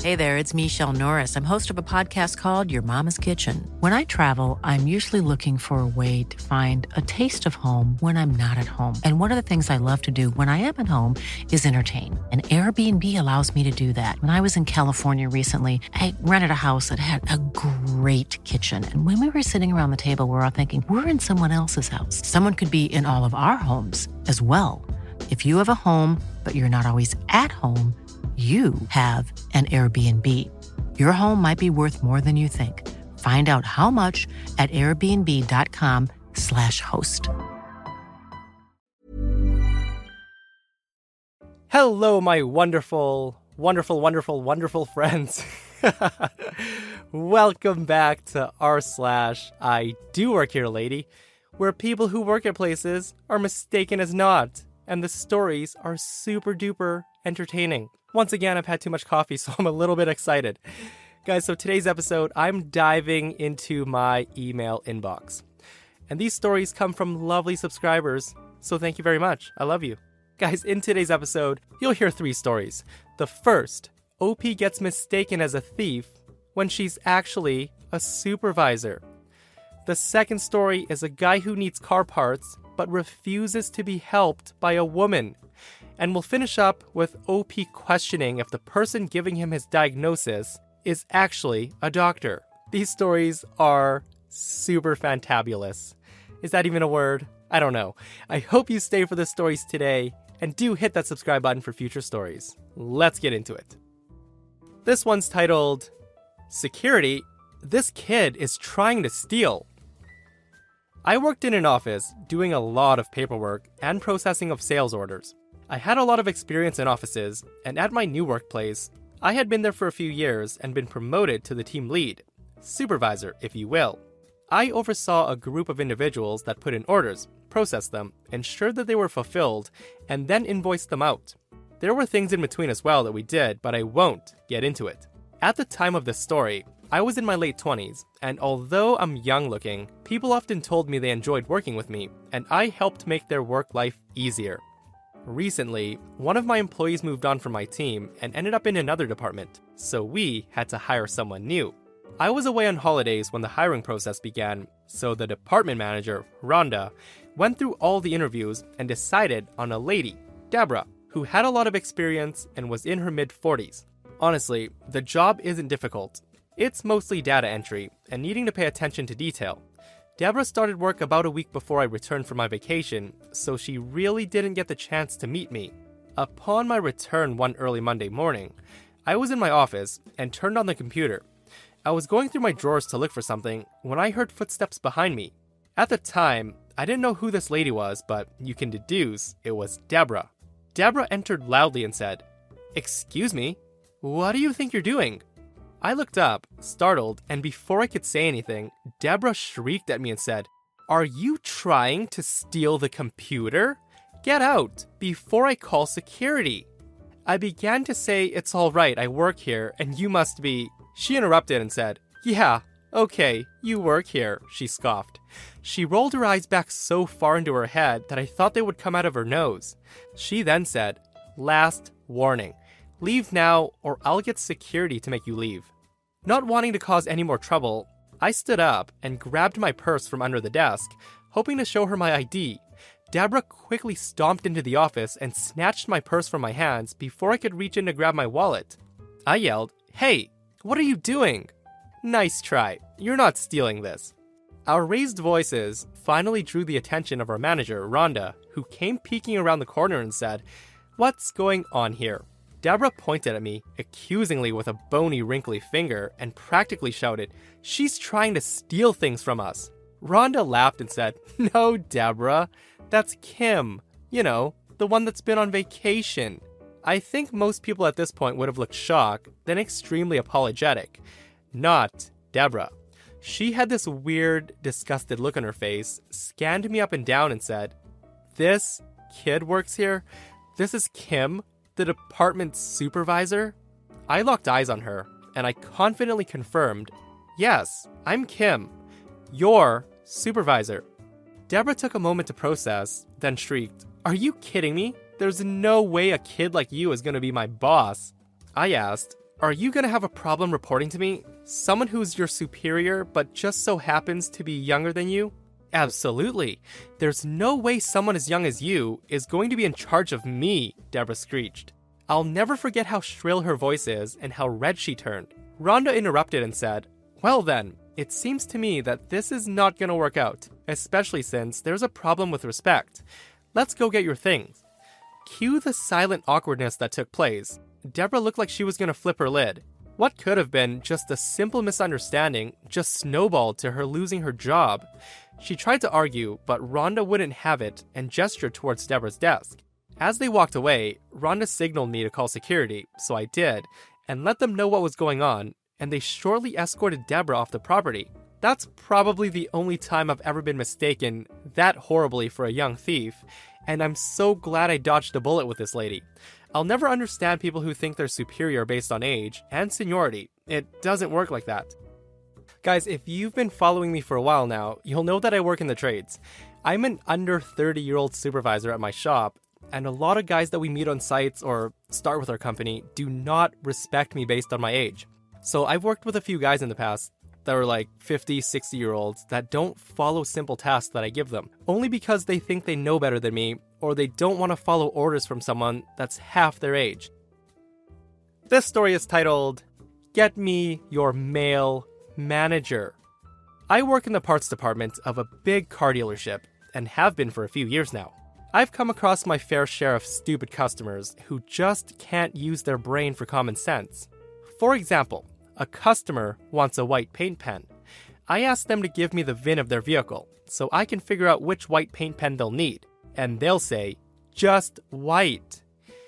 Hey there, it's Michelle Norris. I'm host of a podcast called Your Mama's Kitchen. When I travel, I'm usually looking for a way to find a taste of home when I'm not at home. And one of the things I love to do when I am at home is entertain. And Airbnb allows me to do that. When I was in California recently, I rented a house that had a great kitchen. And when we were sitting around the table, we were all thinking, we're in someone else's house. Someone could be in all of our homes as well. If you have a home, but you're not always at home, you have an Airbnb. Your home might be worth more than you think. Find out how much at airbnb.com/host. Hello, my wonderful, wonderful, wonderful, wonderful friends. Welcome back to r/I Do Work Here, Lady, where people who work at places are mistaken as not, and the stories are super duper entertaining. Once again, I've had too much coffee, so I'm a little bit excited. Guys, so today's episode, I'm diving into my email inbox. And these stories come from lovely subscribers, so thank you very much. I love you. Guys, in today's episode, you'll hear 3 stories. The first, OP gets mistaken as a thief when she's actually a supervisor. The second story is a guy who needs car parts but refuses to be helped by a woman. And we'll finish up with OP questioning if the person giving him his diagnosis is actually a doctor. These stories are super fantabulous. Is that even a word? I don't know. I hope you stay for the stories today, and do hit that subscribe button for future stories. Let's get into it. This one's titled, Security, This Kid is Trying to Steal. I worked in an office doing a lot of paperwork and processing of sales orders. I had a lot of experience in offices, and at my new workplace, I had been there for a few years and been promoted to the team lead, supervisor, if you will. I oversaw a group of individuals that put in orders, processed them, ensured that they were fulfilled, and then invoiced them out. There were things in between as well that we did, but I won't get into it. At the time of this story, I was in my late 20s, and although I'm young looking, people often told me they enjoyed working with me, and I helped make their work life easier. Recently, one of my employees moved on from my team and ended up in another department, so we had to hire someone new. I was away on holidays when the hiring process began, so the department manager, Rhonda, went through all the interviews and decided on a lady, Deborah, who had a lot of experience and was in her mid-40s. Honestly, the job isn't difficult. It's mostly data entry and needing to pay attention to detail. Deborah started work about a week before I returned from my vacation, so she really didn't get the chance to meet me. Upon my return one early Monday morning, I was in my office and turned on the computer. I was going through my drawers to look for something when I heard footsteps behind me. At the time, I didn't know who this lady was, but you can deduce it was Deborah. Deborah entered loudly and said, "Excuse me, what do you think you're doing?" I looked up, startled, and before I could say anything, Deborah shrieked at me and said, "Are you trying to steal the computer? Get out, before I call security." I began to say it's all right, I work here, and you must be... She interrupted and said, "Yeah, okay, you work here," she scoffed. She rolled her eyes back so far into her head that I thought they would come out of her nose. She then said, "Last warning. Leave now, or I'll get security to make you leave." Not wanting to cause any more trouble, I stood up and grabbed my purse from under the desk, hoping to show her my ID. Deborah quickly stomped into the office and snatched my purse from my hands before I could reach in to grab my wallet. I yelled, "Hey, what are you doing?" "Nice try. You're not stealing this." Our raised voices finally drew the attention of our manager, Rhonda, who came peeking around the corner and said, "What's going on here?" Deborah pointed at me accusingly with a bony, wrinkly finger and practically shouted, "She's trying to steal things from us." Rhonda laughed and said, "No, Deborah, that's Kim. You know, the one that's been on vacation." I think most people at this point would have looked shocked, then extremely apologetic. Not Deborah. She had this weird, disgusted look on her face, scanned me up and down and said, "This kid works here? This is Kim, the department supervisor?" I locked eyes on her, and I confidently confirmed, "Yes, I'm Kim, your supervisor." Deborah took a moment to process, then shrieked, "Are you kidding me? There's no way a kid like you is going to be my boss." I asked, Are you gonna have a problem reporting to me? Someone who's your superior but just so happens to be younger than you? Absolutely. There's no way someone as young as you is going to be in charge of me, Deborah screeched. I'll never forget how shrill her voice is and how red she turned. Rhonda interrupted and said, "Well then, it seems to me that this is not gonna work out, especially since there's a problem with respect. Let's go get your things." Cue the silent awkwardness that took place. Deborah looked like she was gonna flip her lid. What could have been just a simple misunderstanding just snowballed to her losing her job. She tried to argue, but Rhonda wouldn't have it and gestured towards Deborah's desk. As they walked away, Rhonda signaled me to call security, so I did, and let them know what was going on, and they shortly escorted Deborah off the property. That's probably the only time I've ever been mistaken that horribly for a young thief, and I'm so glad I dodged a bullet with this lady. I'll never understand people who think they're superior based on age and seniority. It doesn't work like that. Guys, if you've been following me for a while now, you'll know that I work in the trades. I'm an under 30-year-old supervisor at my shop, and a lot of guys that we meet on sites or start with our company do not respect me based on my age. So I've worked with a few guys in the past that are like 50, 60-year-olds that don't follow simple tasks that I give them, only because they think they know better than me, or they don't want to follow orders from someone that's half their age. This story is titled, "Get Me Your Male Manager." I work in the parts department of a big car dealership, and have been for a few years now. I've come across my fair share of stupid customers who just can't use their brain for common sense. For example, a customer wants a white paint pen. I ask them to give me the VIN of their vehicle, so I can figure out which white paint pen they'll need, and they'll say, "Just white."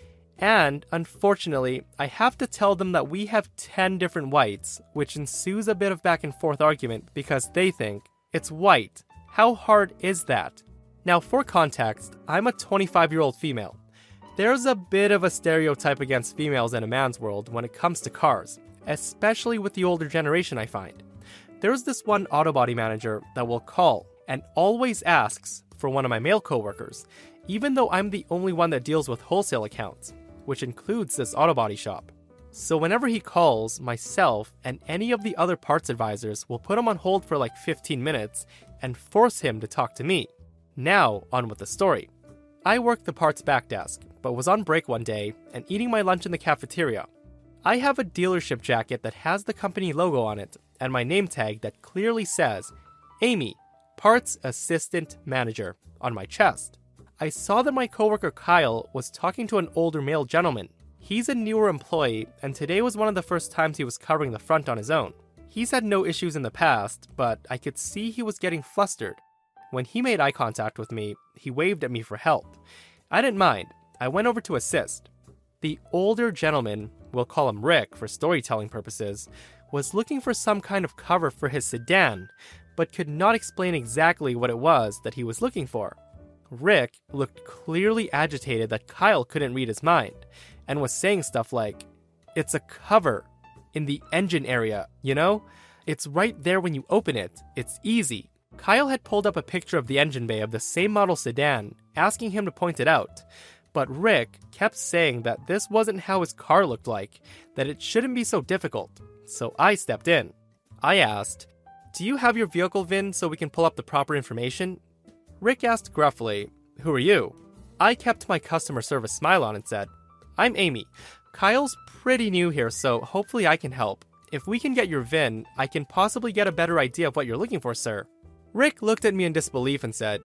And, unfortunately, I have to tell them that we have 10 different whites, which ensues a bit of back and forth argument because they think, it's white. How hard is that? Now, for context, I'm a 25-year-old female. There's a bit of a stereotype against females in a man's world when it comes to cars, especially with the older generation, I find. There's this one auto body manager that will call and always asks for one of my male coworkers, even though I'm the only one that deals with wholesale accounts, which includes this auto body shop. So whenever he calls, myself and any of the other parts advisors will put him on hold for like 15 minutes and force him to talk to me. Now, on with the story. I work the parts back desk, but was on break one day and eating my lunch in the cafeteria. I have a dealership jacket that has the company logo on it and my name tag that clearly says, Amy, Parts Assistant Manager, on my chest. I saw that my coworker Kyle was talking to an older male gentleman. He's a newer employee, and today was one of the first times he was covering the front on his own. He's had no issues in the past, but I could see he was getting flustered. When he made eye contact with me, he waved at me for help. I didn't mind. I went over to assist. The older gentleman, we'll call him Rick for storytelling purposes, was looking for some kind of cover for his sedan, but could not explain exactly what it was that he was looking for. Rick looked clearly agitated that Kyle couldn't read his mind, and was saying stuff like, "It's a cover in the engine area, you know? It's right there when you open it. It's easy." Kyle had pulled up a picture of the engine bay of the same model sedan, asking him to point it out. But Rick kept saying that this wasn't how his car looked like, that it shouldn't be so difficult. So I stepped in. I asked, "Do you have your vehicle VIN so we can pull up the proper information?" Rick asked gruffly, "Who are you?" I kept my customer service smile on and said, "I'm Amy. Kyle's pretty new here, so hopefully I can help. If we can get your VIN, I can possibly get a better idea of what you're looking for, sir." Rick looked at me in disbelief and said,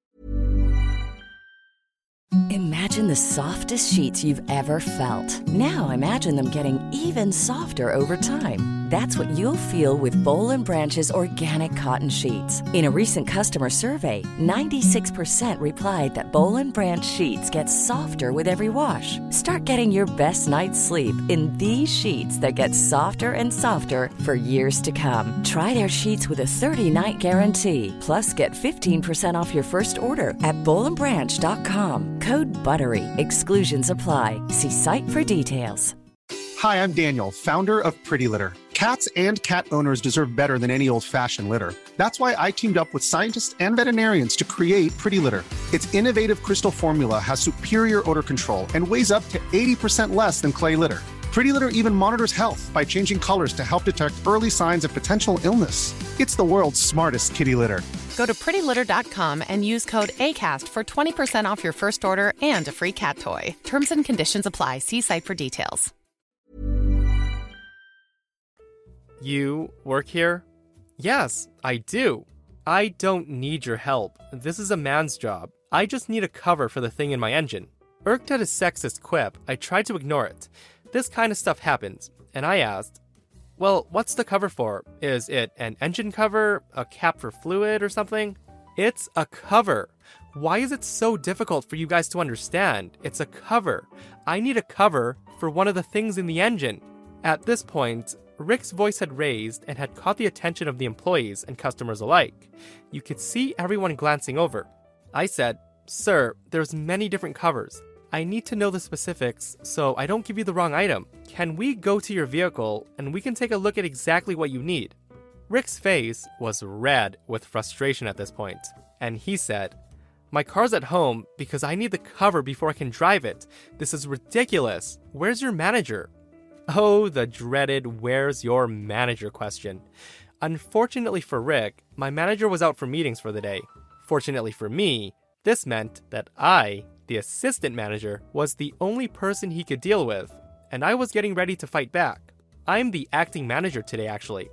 Imagine the softest sheets you've ever felt. Now imagine them getting even softer over time. That's what you'll feel with Boll & Branch's organic cotton sheets. In a recent customer survey, 96% replied that Boll & Branch sheets get softer with every wash. Start getting your best night's sleep in these sheets that get softer and softer for years to come. Try their sheets with a 30-night guarantee. Plus, get 15% off your first order at bollandbranch.com. Code BUTTERY. Exclusions apply. See site for details. Hi, I'm Daniel, founder of Pretty Litter. Cats and cat owners deserve better than any old-fashioned litter. That's why I teamed up with scientists and veterinarians to create Pretty Litter. Its innovative crystal formula has superior odor control and weighs up to 80% less than clay litter. Pretty Litter even monitors health by changing colors to help detect early signs of potential illness. It's the world's smartest kitty litter. Go to prettylitter.com and use code ACAST for 20% off your first order and a free cat toy. Terms and conditions apply. See site for details. You work here? Yes, I do. I don't need your help. This is a man's job. I just need a cover for the thing in my engine. Irked at his sexist quip, I tried to ignore it. This kind of stuff happens, and I asked, well, what's the cover for? Is it an engine cover, a cap for fluid, or something? It's a cover. Why is it so difficult for you guys to understand? It's a cover. I need a cover for one of the things in the engine. At this point, Rick's voice had raised and had caught the attention of the employees and customers alike. You could see everyone glancing over. I said, sir, there's many different covers. I need to know the specifics so I don't give you the wrong item. Can we go to your vehicle and we can take a look at exactly what you need? Rick's face was red with frustration at this point, and he said, my car's at home because I need the cover before I can drive it. This is ridiculous. Where's your manager? Oh, the dreaded where's your manager question. Unfortunately for Rick, my manager was out for meetings for the day. Fortunately for me, this meant that I, the assistant manager, was the only person he could deal with, and I was getting ready to fight back. I'm the acting manager today, actually.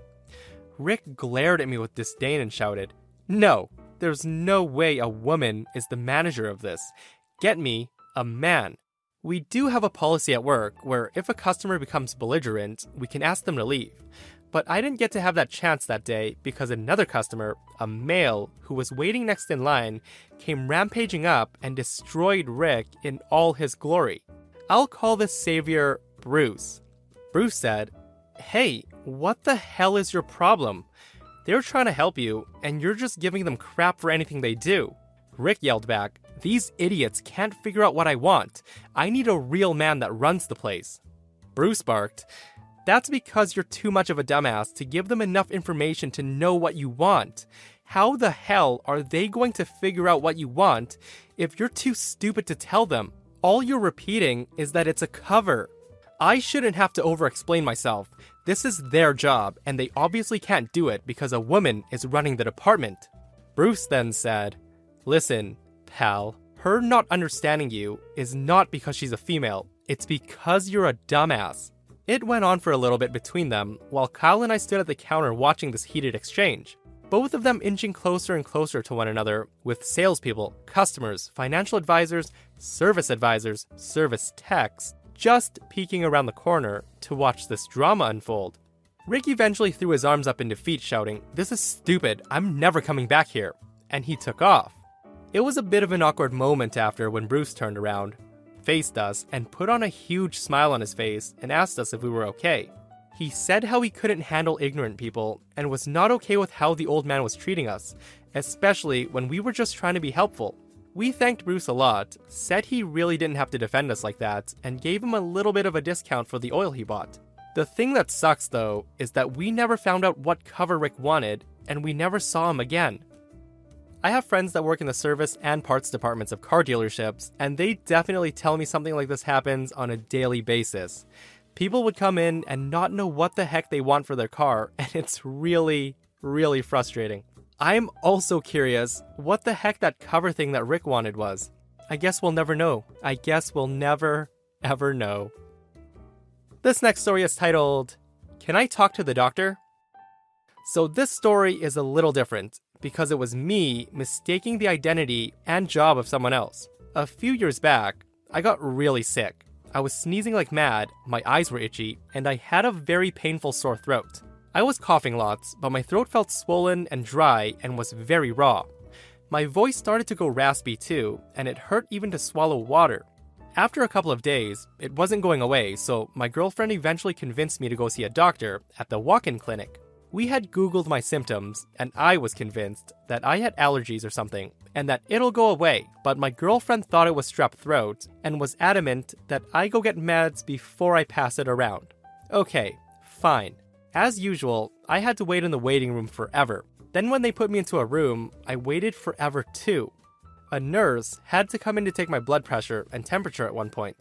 Rick glared at me with disdain and shouted, no, there's no way a woman is the manager of this. Get me a man. We do have a policy at work where if a customer becomes belligerent, we can ask them to leave. But I didn't get to have that chance that day because another customer, a male who was waiting next in line, came rampaging up and destroyed Rick in all his glory. I'll call this savior Bruce. Bruce said, hey, what the hell is your problem? They're trying to help you, and you're just giving them crap for anything they do. Rick yelled back, these idiots can't figure out what I want. I need a real man that runs the place. Bruce barked, that's because you're too much of a dumbass to give them enough information to know what you want. How the hell are they going to figure out what you want if you're too stupid to tell them? All you're repeating is that it's a cover. I shouldn't have to over-explain myself. This is their job, and they obviously can't do it because a woman is running the department. Bruce then said, listen, pal, her not understanding you is not because she's a female. It's because you're a dumbass. It went on for a little bit between them, while Kyle and I stood at the counter watching this heated exchange. Both of them inching closer and closer to one another, with salespeople, customers, financial advisors, service techs, just peeking around the corner to watch this drama unfold. Rick eventually threw his arms up in defeat, shouting, this is stupid, I'm never coming back here, and he took off. It was a bit of an awkward moment after when Bruce turned around, faced us, and put on a huge smile on his face and asked us if we were okay. He said how he couldn't handle ignorant people and was not okay with how the old man was treating us, especially when we were just trying to be helpful. We thanked Bruce a lot, said he really didn't have to defend us like that, and gave him a little bit of a discount for the oil he bought. The thing that sucks though is that we never found out what cover Rick wanted, and we never saw him again. I have friends that work in the service and parts departments of car dealerships, and they definitely tell me something like this happens on a daily basis. People would come in and not know what the heck they want for their car, and it's really, really frustrating. I'm also curious what the heck that cover thing that Rick wanted was. I guess we'll never know. I guess we'll never, ever know. This next story is titled, Can I Talk to the Doctor? So this story is a little different, because it was me mistaking the identity and job of someone else. A few years back, I got really sick. I was sneezing like mad, my eyes were itchy, and I had a very painful sore throat. I was coughing lots, but my throat felt swollen and dry and was very raw. My voice started to go raspy too, and it hurt even to swallow water. After a couple of days, it wasn't going away, so my girlfriend eventually convinced me to go see a doctor at the walk-in clinic. We had Googled my symptoms, and I was convinced that I had allergies or something, and that it'll go away, but my girlfriend thought it was strep throat, and was adamant that I go get meds before I pass it around. Okay, fine. As usual, I had to wait in the waiting room forever. Then when they put me into a room, I waited forever too. A nurse had to come in to take my blood pressure and temperature at one point.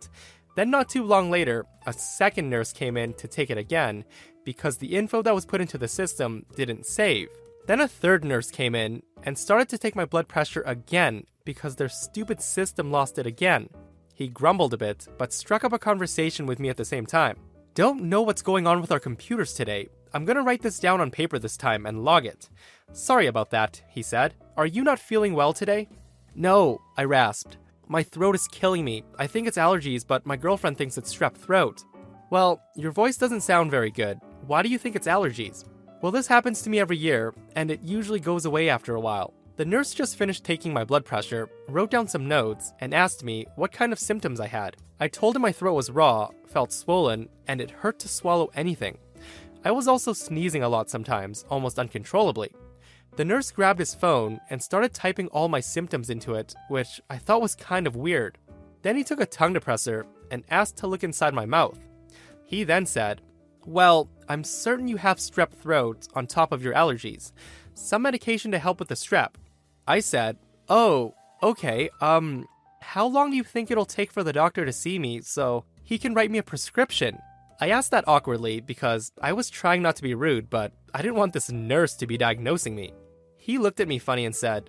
Then not too long later, a second nurse came in to take it again because the info that was put into the system didn't save. Then a third nurse came in and started to take my blood pressure again because their stupid system lost it again. He grumbled a bit, but struck up a conversation with me at the same time. Don't know what's going on with our computers today. I'm gonna write this down on paper this time and log it. Sorry about that, he said. Are you not feeling well today? No, I rasped. My throat is killing me. I think it's allergies, but my girlfriend thinks it's strep throat. Well, your voice doesn't sound very good. Why do you think it's allergies? Well, this happens to me every year, and it usually goes away after a while. The nurse just finished taking my blood pressure, wrote down some notes, and asked me what kind of symptoms I had. I told him my throat was raw, felt swollen, and it hurt to swallow anything. I was also sneezing a lot sometimes, almost uncontrollably. The nurse grabbed his phone and started typing all my symptoms into it, which I thought was kind of weird. Then he took a tongue depressor and asked to look inside my mouth. He then said, well, I'm certain you have strep throat on top of your allergies. Some medication to help with the strep. I said, oh, okay, how long do you think it'll take for the doctor to see me so he can write me a prescription? I asked that awkwardly because I was trying not to be rude, but I didn't want this nurse to be diagnosing me. He looked at me funny and said,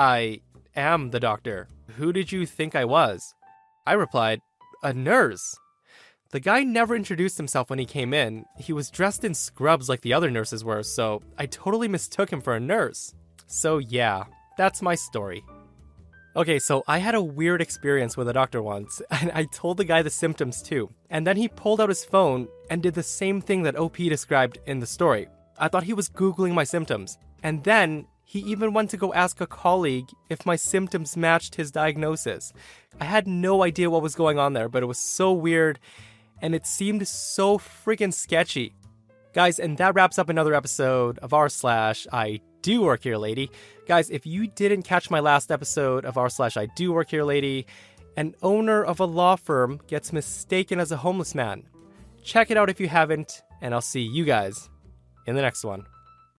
I am the doctor. Who did you think I was? I replied, a nurse. The guy never introduced himself when he came in. He was dressed in scrubs like the other nurses were, so I totally mistook him for a nurse. So yeah, that's my story. Okay, so I had a weird experience with a doctor once, and I told the guy the symptoms too. And then he pulled out his phone and did the same thing that OP described in the story. I thought he was Googling my symptoms. And then he even went to go ask a colleague if my symptoms matched his diagnosis. I had no idea what was going on there, but it was so weird, and it seemed so freaking sketchy. Guys, and that wraps up another episode of r/I Do Work Here Lady. Guys, if you didn't catch my last episode of r/I Do Work Here Lady, an owner of a law firm gets mistaken as a homeless man. Check it out if you haven't, and I'll see you guys in the next one.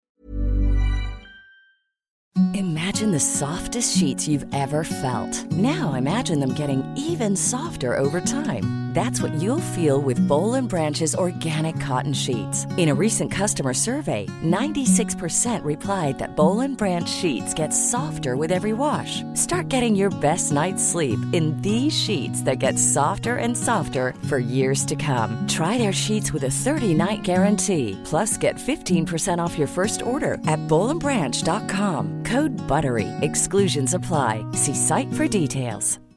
Imagine the softest sheets you've ever felt. Now imagine them getting even softer over time. That's what you'll feel with Boll & Branch's organic cotton sheets. In a recent customer survey, 96% replied that Boll & Branch sheets get softer with every wash. Start getting your best night's sleep in these sheets that get softer and softer for years to come. Try their sheets with a 30-night guarantee. Plus, get 15% off your first order at bollandbranch.com. Code BUTTERY. Exclusions apply. See site for details.